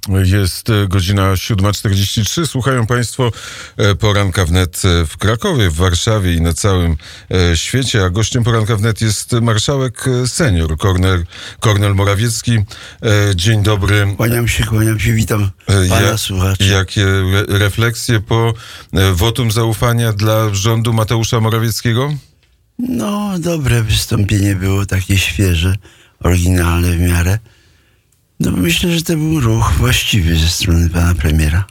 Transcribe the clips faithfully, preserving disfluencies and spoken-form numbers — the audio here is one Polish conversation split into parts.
Jest godzina siódma czterdzieści trzy. Słuchają Państwo Poranka Wnet w Krakowie, w Warszawie i na całym świecie. A gościem Poranka Wnet jest marszałek senior Kornel, Kornel Morawiecki. Dzień dobry. Kłaniam się, kłaniam się, witam pana ja, słuchaczy. Jakie re- refleksje po wotum zaufania dla rządu Mateusza Morawieckiego? No, dobre wystąpienie było, takie świeże, oryginalne w miarę. No, myślę, że to był ruch właściwy ze strony pana premiera.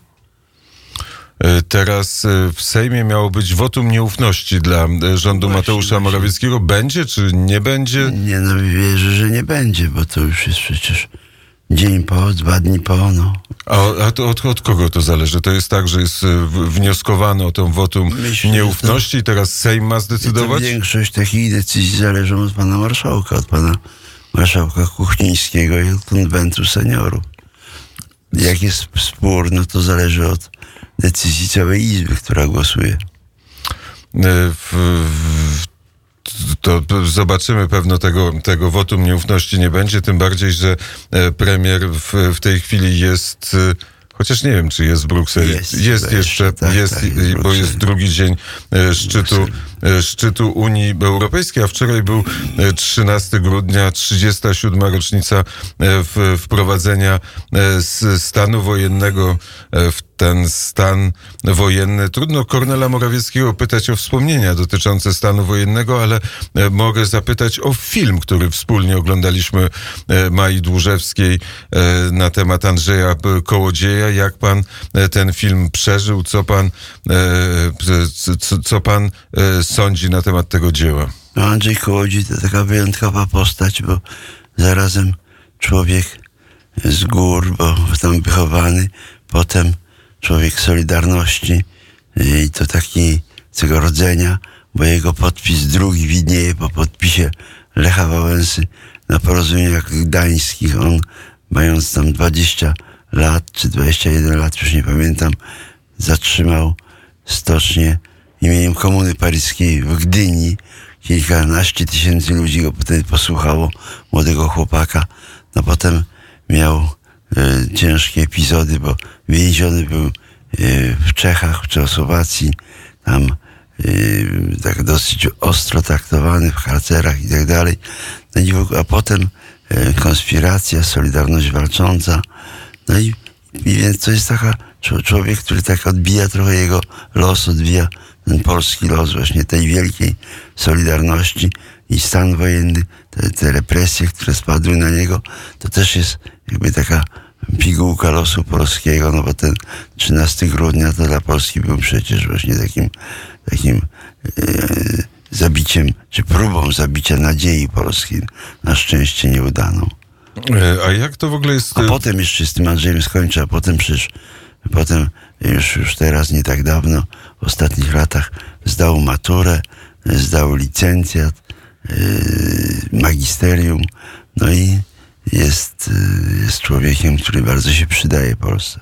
Teraz w Sejmie miało być wotum nieufności dla rządu Właśnie, Mateusza właśnie. Morawieckiego. Będzie czy nie będzie? Nie, no wierzę, że nie będzie, bo to już jest przecież dzień po, dwa dni po, no. A, a to od, od kogo to zależy? To jest tak, że jest w- wnioskowano o tę wotum Myślę, nieufności i teraz Sejm ma To zdecydować? większość takich decyzji zależą od pana marszałka, od pana marszałka Kuchnińskiego i od konwentu seniorów. Jak jest spór, no to zależy od decyzji całej Izby, która głosuje. W, w, to zobaczymy, pewno tego, tego wotum nieufności nie będzie, tym bardziej, że e, premier w, w tej chwili jest... e, Chociaż nie wiem, czy jest w Brukseli. Jest, jest jeszcze, jeszcze, tak, jest, tak, jest w bo Brukseli. jest drugi dzień e, szczytu, e, szczytu Unii Europejskiej, a wczoraj był e, trzynastego grudnia, trzydziesta siódma rocznica e, w, wprowadzenia e, z stanu wojennego e, w ten stan wojenny. Trudno Kornela Morawieckiego pytać o wspomnienia dotyczące stanu wojennego, ale e, mogę zapytać o film, który wspólnie oglądaliśmy e, Mai Dłużewskiej e, na temat Andrzeja Kołodzieja. Jak pan e, ten film przeżył? Co pan, e, co, co pan e, sądzi na temat tego dzieła? No, Andrzej Kołodziej to taka wyjątkowa postać, bo zarazem człowiek z gór, bo tam wychowany, potem człowiek Solidarności i to taki tego rodzenia, bo jego podpis drugi widnieje po podpisie Lecha Wałęsy na porozumieniach gdańskich. On, mając tam dwadzieścia lat, czy dwadzieścia jeden lat, już nie pamiętam, zatrzymał stocznię imieniem Komuny Paryskiej w Gdyni. Kilkanaście tysięcy ludzi go potem posłuchało, młodego chłopaka. No potem miał e, ciężkie epizody, bo więziony był e, w Czechach, w Czechosłowacji, tam e, tak dosyć ostro traktowany w karcerach i tak dalej. No i w ogóle, a potem e, konspiracja, Solidarność Walcząca. No i, i więc to jest taka człowiek, który tak odbija trochę jego los, odbija ten polski los właśnie tej wielkiej Solidarności i stan wojenny, te, te represje, które spadły na niego, to też jest jakby taka pigułka losu polskiego, no bo ten trzynastego grudnia to dla Polski był przecież właśnie takim, takim e, zabiciem, czy próbą zabicia nadziei polskiej, na szczęście nieudaną. A jak to w ogóle jest... A potem jeszcze z tym Andrzejem skończę, a potem przecież, potem już, już teraz, nie tak dawno, w ostatnich latach zdał maturę, zdał licencjat, yy, magisterium, no i jest, yy, jest człowiekiem, który bardzo się przydaje Polsce.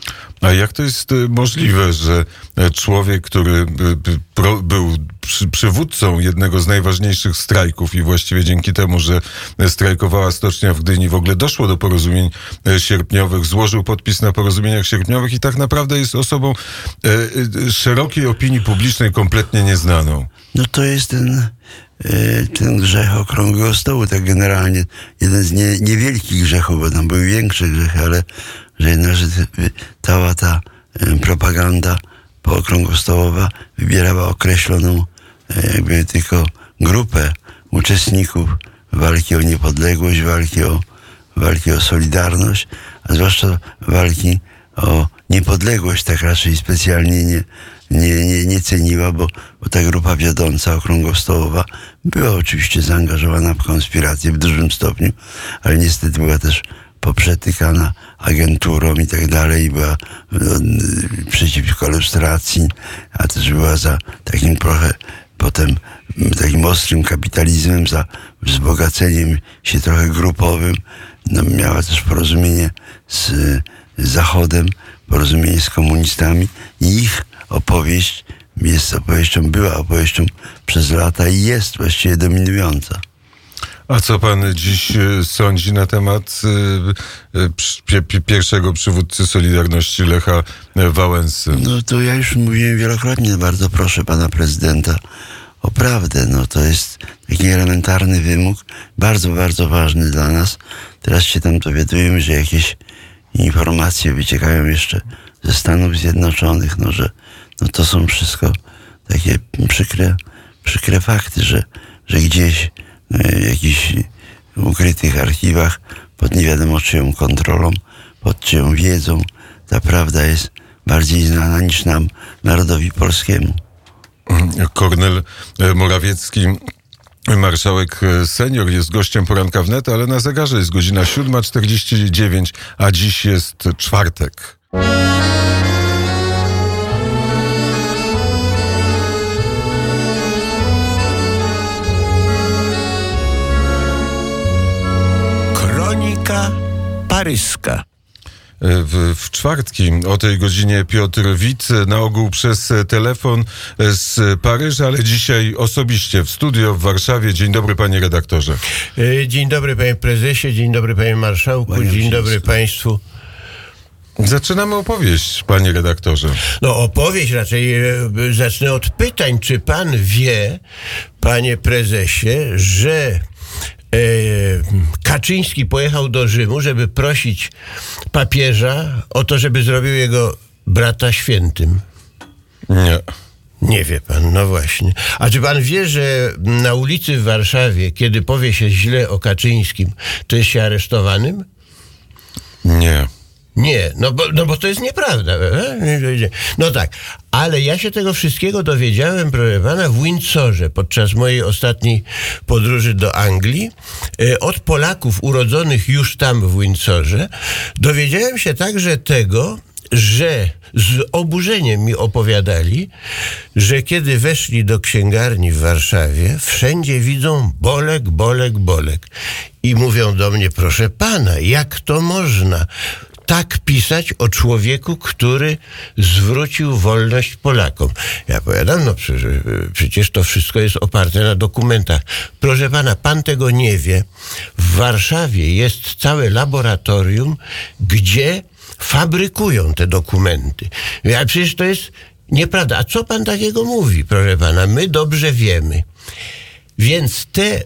A jak to jest y, możliwe, że e, człowiek, który y, y, pro, był przy, przywódcą jednego z najważniejszych strajków i właściwie dzięki temu, że strajkowała stocznia w Gdyni, w ogóle doszło do porozumień e, sierpniowych, złożył podpis na porozumieniach sierpniowych i tak naprawdę jest osobą e, e, szerokiej opinii publicznej kompletnie nieznaną. No to jest ten, yy, ten grzech okrągłego stołu, tak generalnie. Jeden z nie, niewielkich grzechów, bo tam były większe grzechy, ale że jednak, że cała ta y, propaganda pookrągłostołowa wybierała określoną y, jakby tylko grupę uczestników walki o niepodległość, walki o, walki o solidarność, a zwłaszcza walki o niepodległość tak raczej specjalnie nie, nie, nie, nie ceniła, bo, bo ta grupa wiodąca okrągłostołowa była oczywiście zaangażowana w konspirację w dużym stopniu, ale niestety była też poprzetykana agenturą i tak dalej, była no, przeciwko lustracji, a też była za takim trochę potem takim ostrym kapitalizmem, za wzbogaceniem się trochę grupowym. No, miała też porozumienie z Zachodem, porozumienie z komunistami i ich opowieść jest opowieścią, była opowieścią przez lata i jest właściwie dominująca. A co pan dziś sądzi na temat pierwszego przywódcy Solidarności, Lecha Wałęsy? No to ja już mówiłem wielokrotnie, bardzo proszę pana prezydenta o prawdę. No to jest taki elementarny wymóg, bardzo, bardzo ważny dla nas. Teraz się tam dowiadujemy, że jakieś informacje wyciekają jeszcze ze Stanów Zjednoczonych, no że no to są wszystko takie przykre, przykre fakty, że, że gdzieś w jakichś ukrytych archiwach pod nie wiadomo czyją kontrolą, pod czyją wiedzą ta prawda jest bardziej znana niż nam, narodowi polskiemu. Kornel Morawiecki, marszałek senior, jest gościem poranka wnet, ale na zegarze jest godzina siódma czterdzieści dziewięć, a dziś jest czwartek. Kronika paryska. W, w czwartki o tej godzinie Piotr Wit, na ogół przez telefon z Paryża, ale dzisiaj osobiście w studio w Warszawie. Dzień dobry, panie redaktorze. Dzień dobry, panie prezesie, dzień dobry, panie marszałku, panie dzień dobry wszystko. Państwu. Zaczynamy opowieść, panie redaktorze. No opowieść raczej e, zacznę od pytań. Czy pan wie, panie prezesie, że E, Kaczyński pojechał do Rzymu, żeby prosić papieża o to, żeby zrobił jego brata świętym? Nie. Nie wie pan, no właśnie. A czy pan wie, że na ulicy w Warszawie, kiedy powie się źle o Kaczyńskim, to jest się aresztowanym? Nie. Nie, no bo, no bo to jest nieprawda. No tak, ale ja się tego wszystkiego dowiedziałem, proszę pana, w Windsorze podczas mojej ostatniej podróży do Anglii. Od Polaków urodzonych już tam w Windsorze. Dowiedziałem się także tego, że z oburzeniem mi opowiadali, że kiedy weszli do księgarni w Warszawie, wszędzie widzą Bolek, Bolek, Bolek. I mówią do mnie, proszę pana, jak to można tak pisać o człowieku, który zwrócił wolność Polakom? Ja powiadam, no przecież, przecież to wszystko jest oparte na dokumentach. Proszę pana, pan tego nie wie. W Warszawie jest całe laboratorium, gdzie fabrykują te dokumenty. A przecież to jest nieprawda. A co pan takiego mówi, proszę pana? My dobrze wiemy. Więc te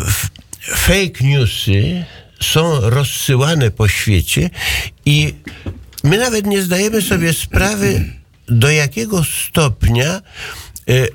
fake newsy są rozsyłane po świecie i my nawet nie zdajemy sobie sprawy, do jakiego stopnia y,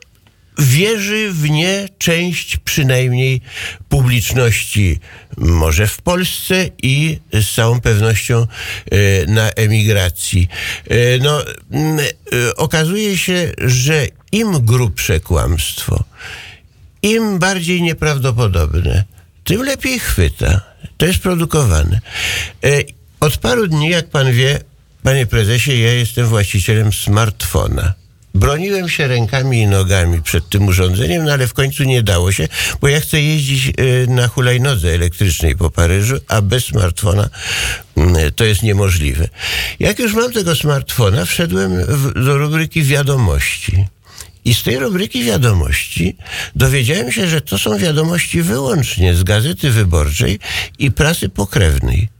wierzy w nie część przynajmniej publiczności, może w Polsce i z całą pewnością y, na emigracji. Y, no, y, okazuje się, że im grubsze kłamstwo, im bardziej nieprawdopodobne, tym lepiej chwyta. To jest produkowane. Od paru dni, jak pan wie, panie prezesie, ja jestem właścicielem smartfona. Broniłem się rękami i nogami przed tym urządzeniem, no ale w końcu nie dało się, bo ja chcę jeździć na hulajnodze elektrycznej po Paryżu, a bez smartfona to jest niemożliwe. Jak już mam tego smartfona, wszedłem w, do rubryki wiadomości. I z tej rubryki wiadomości dowiedziałem się, że to są wiadomości wyłącznie z Gazety Wyborczej i prasy pokrewnej.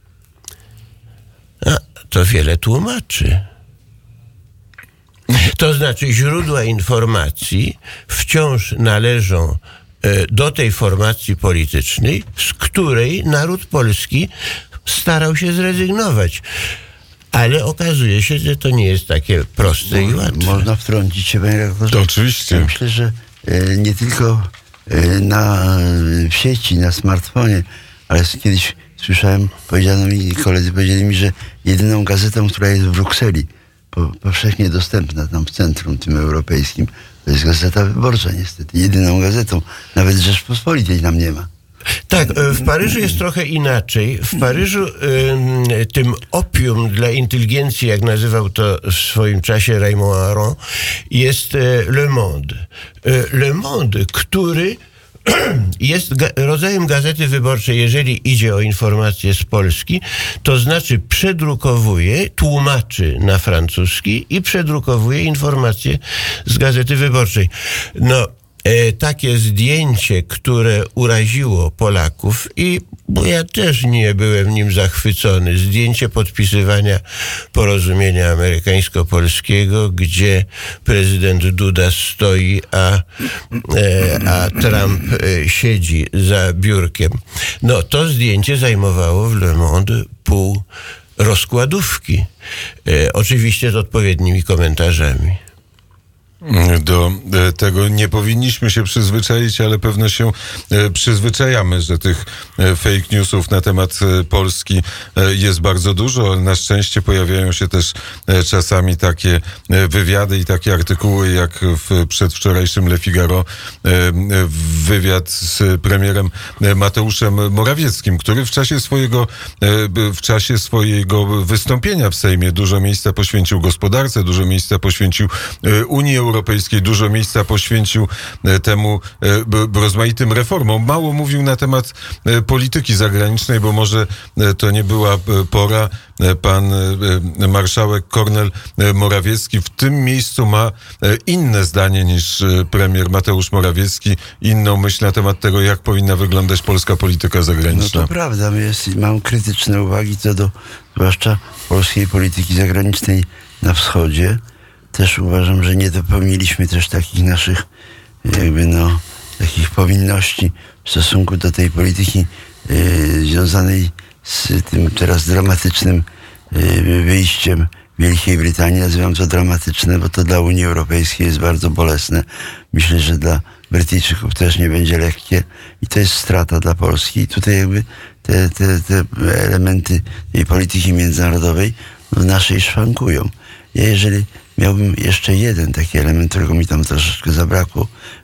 A to wiele tłumaczy. To znaczy źródła informacji wciąż należą do tej formacji politycznej, z której naród polski starał się zrezygnować. Ale okazuje się, że to nie jest takie proste Mo- i łatwe. Można wtrącić się, panie redaktorze? To oczywiście. Ja myślę, że e, nie tylko e, na w sieci, na smartfonie, ale kiedyś słyszałem, powiedziano mi, koledzy powiedzieli mi, że jedyną gazetą, która jest w Brukseli, po, powszechnie dostępna tam w centrum tym europejskim, to jest Gazeta Wyborcza niestety. Jedyną gazetą. Nawet Rzeczpospolitej nam nie ma. Tak, w Paryżu jest trochę inaczej. W Paryżu y, tym opium dla inteligencji, jak nazywał to w swoim czasie Raymond Aron, jest y, Le Monde. Y, Le Monde, który jest ga- rodzajem Gazety Wyborczej, jeżeli idzie o informacje z Polski, to znaczy przedrukowuje, tłumaczy na francuski i przedrukowuje informacje z Gazety Wyborczej. No, e, takie zdjęcie, które uraziło Polaków i bo ja też nie byłem nim zachwycony. Zdjęcie podpisywania porozumienia amerykańsko-polskiego, gdzie prezydent Duda stoi, a, e, a Trump e, siedzi za biurkiem. No, to zdjęcie zajmowało w Le Monde pół rozkładówki. E, oczywiście z odpowiednimi komentarzami. Do tego nie powinniśmy się przyzwyczaić, ale pewno się przyzwyczajamy, że tych fake newsów na temat Polski jest bardzo dużo, ale na szczęście pojawiają się też czasami takie wywiady i takie artykuły, jak w przedwczorajszym Le Figaro wywiad z premierem Mateuszem Morawieckim, który w czasie swojego w czasie swojego wystąpienia w Sejmie dużo miejsca poświęcił gospodarce, dużo miejsca poświęcił Unii Europejskiej, Europejskiej, dużo miejsca poświęcił temu rozmaitym reformom. Mało mówił na temat polityki zagranicznej, bo może to nie była pora. Pan marszałek Kornel Morawiecki w tym miejscu ma inne zdanie niż premier Mateusz Morawiecki, inną myśl na temat tego, jak powinna wyglądać polska polityka zagraniczna. No to prawda, jest, mam krytyczne uwagi co do zwłaszcza polskiej polityki zagranicznej na wschodzie. Też uważam, że nie dopełniliśmy też takich naszych jakby no takich powinności w stosunku do tej polityki yy, związanej z tym teraz dramatycznym yy, wyjściem Wielkiej Brytanii. Nazywam to dramatyczne, bo to dla Unii Europejskiej jest bardzo bolesne. Myślę, że dla Brytyjczyków też nie będzie lekkie i to jest strata dla Polski. I tutaj jakby te, te, te elementy tej polityki międzynarodowej w naszej szwankują. Ja jeżeli miałbym jeszcze jeden taki element, którego mi tam troszeczkę zabrakło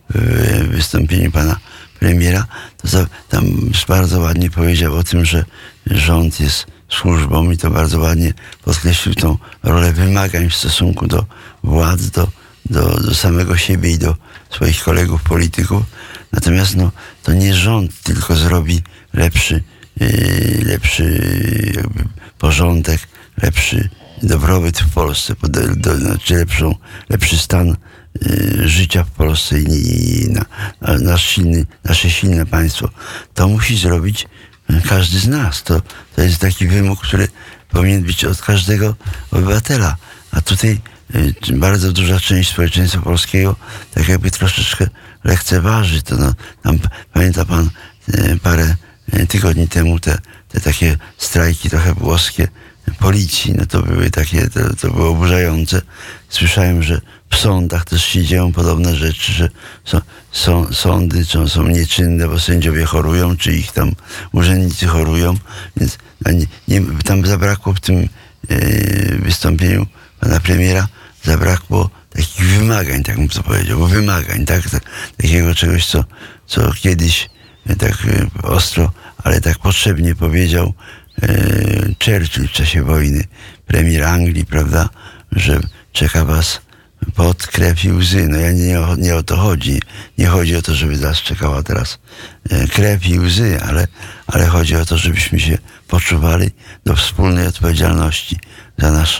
w wystąpieniu pana premiera, to za, tam bardzo ładnie powiedział o tym, że rząd jest służbą i to bardzo ładnie podkreślił tą rolę wymagań w stosunku do władz, do, do, do samego siebie i do swoich kolegów polityków. Natomiast no, to nie rząd tylko zrobi lepszy, yy, lepszy jakby porządek, lepszy dobrobyt w Polsce, do, do, znaczy lepszą, lepszy stan y, życia w Polsce i, i na, na, nasz silny, nasze silne państwo. To musi zrobić każdy z nas. To, to jest taki wymóg, który powinien być od każdego obywatela. A tutaj y, bardzo duża część społeczeństwa polskiego tak jakby troszeczkę lekceważy. To no, tam, pamięta pan y, parę y, tygodni temu te, te takie strajki trochę włoskie policji, no to były takie, to, to było oburzające. Słyszałem, że w sądach też się dzieją podobne rzeczy, że są, są, sądy czy są nieczynne, bo sędziowie chorują, czy ich tam urzędnicy chorują, więc nie, nie, tam zabrakło w tym yy, wystąpieniu pana premiera, zabrakło takich wymagań, tak bym to powiedział, bo wymagań, tak, tak takiego czegoś, co, co kiedyś tak yy, ostro, ale tak potrzebnie powiedział Churchill w czasie wojny, premier Anglii, prawda, że czeka was pot, krew i łzy. No ja nie, nie o to chodzi. Nie chodzi o to, żeby nas czekała teraz krew i łzy, ale, ale chodzi o to, żebyśmy się poczuwali do wspólnej odpowiedzialności za nasz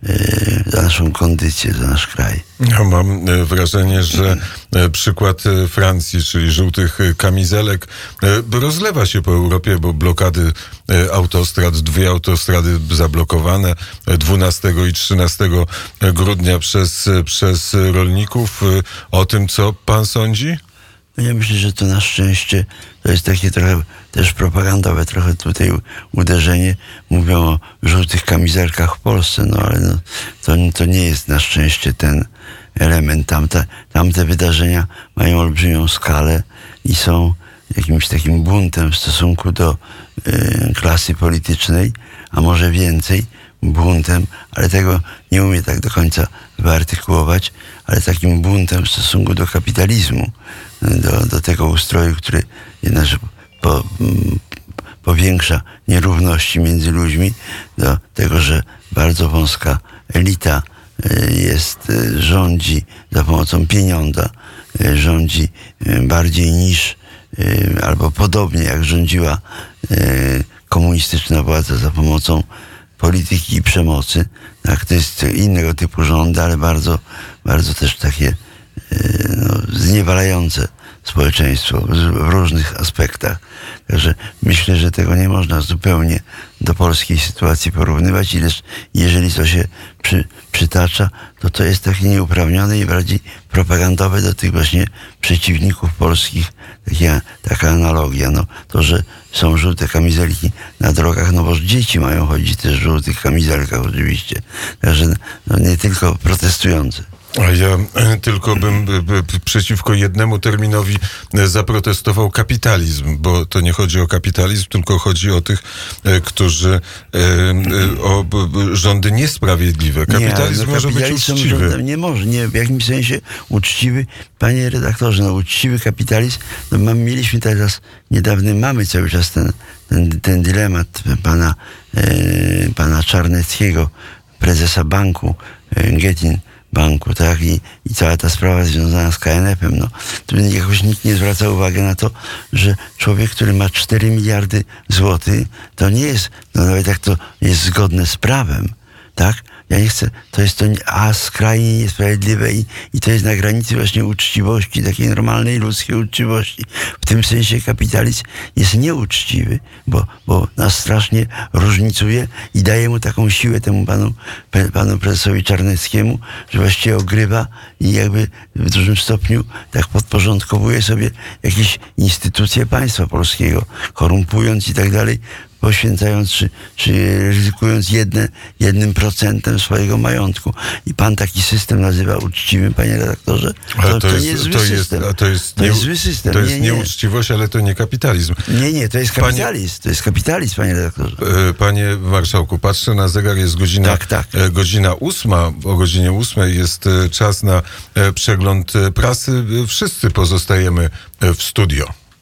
za naszą kondycję, za nasz kraj. Ja mam wrażenie, że przykład Francji, czyli żółtych kamizelek, rozlewa się po Europie, bo blokady autostrad, dwie autostrady zablokowane dwunastego i trzynastego grudnia przez, przez rolników. O tym, co pan sądzi? Ja myślę, że to na szczęście to jest takie trochę też propagandowe, trochę tutaj uderzenie. Mówią o żółtych kamizelkach w Polsce, no ale no, to, to nie jest na szczęście ten element. Tamte, tamte wydarzenia mają olbrzymią skalę i są jakimś takim buntem w stosunku do y, klasy politycznej, a może więcej buntem, ale tego nie umiem tak do końca wyartykułować, ale takim buntem w stosunku do kapitalizmu, do, do tego ustroju, który jednak po, powiększa nierówności między ludźmi, do tego, że bardzo wąska elita jest, rządzi za pomocą pieniądza, rządzi bardziej niż albo podobnie jak rządziła komunistyczna władza za pomocą polityki i przemocy. Tak, to jest innego typu rządy, ale bardzo, bardzo też takie no, zniewalające społeczeństwo w różnych aspektach. Także myślę, że tego nie można zupełnie do polskiej sytuacji porównywać, ileż jeżeli to się przy, przytacza, to to jest takie nieuprawnione i bardziej propagandowe do tych właśnie przeciwników polskich. Taka, taka analogia. No, to, że są żółte kamizelki na drogach, no bo dzieci mają chodzić też w żółtych kamizelkach oczywiście. Także no, nie tylko protestujące. A ja tylko bym przeciwko jednemu terminowi zaprotestował kapitalizm, bo to nie chodzi o kapitalizm, tylko chodzi o tych, którzy o rządy niesprawiedliwe. Kapitalizm nie, no, może być uczciwy. Rządem nie może, nie, w jakimś sensie uczciwy, panie redaktorze, no uczciwy kapitalizm, no mam, mieliśmy teraz, niedawny mamy cały czas ten, ten, ten dylemat pana, e, pana Czarneckiego, prezesa banku e, Getin, banku, tak? I, I cała ta sprawa związana z K N F-em, no. Tu jakoś nikt nie zwraca uwagi na to, że człowiek, który ma cztery miliardy złotych, to nie jest, no nawet jak to jest zgodne z prawem, tak? Ja nie chcę, to jest to a skrajnie niesprawiedliwe i, i to jest na granicy właśnie uczciwości, takiej normalnej ludzkiej uczciwości. W tym sensie kapitalizm jest nieuczciwy, bo, bo nas strasznie różnicuje i daje mu taką siłę temu panu, panu prezesowi Czarneckiemu, że właściwie ogrywa i jakby w dużym stopniu tak podporządkowuje sobie jakieś instytucje państwa polskiego, korumpując i tak dalej, poświęcając czy, czy ryzykując jedne, jednym procentem swojego majątku. I pan taki system nazywa uczciwym, panie redaktorze? To, to, to, jest, nie jest zły to jest, system. To jest, to nie, jest zły system. To jest nie, nie. nieuczciwość, ale to nie kapitalizm. Nie, nie, to jest kapitalizm. Panie, to jest kapitalizm, panie redaktorze. Panie marszałku, patrzę na zegar, jest godzina, tak, tak. godzina ósma. O godzinie ósmej jest czas na przegląd prasy. Wszyscy pozostajemy w studio.